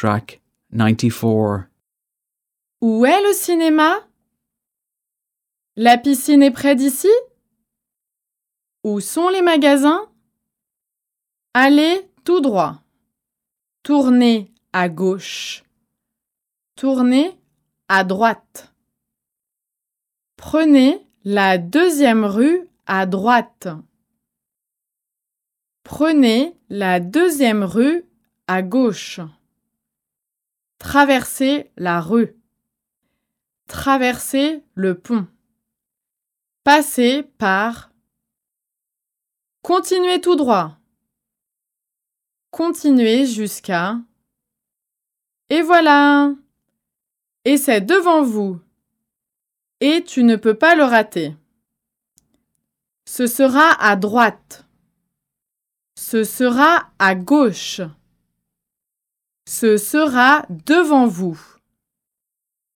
Track 94. Où est le cinéma? La piscine est près d'ici? Où sont les magasins? Allez tout droit. Tournez à gauche. Tournez à droite. Prenez la deuxième rue à droite. Prenez la deuxième rue à gauche. Traversez la rue. Traversez le pont. Passez par. Continuez tout droit. Continuez jusqu'à. Et voilà! Et c'est devant vous. Et tu ne peux pas le rater. Ce sera à droite. Ce sera à gauche. Ce sera devant vous.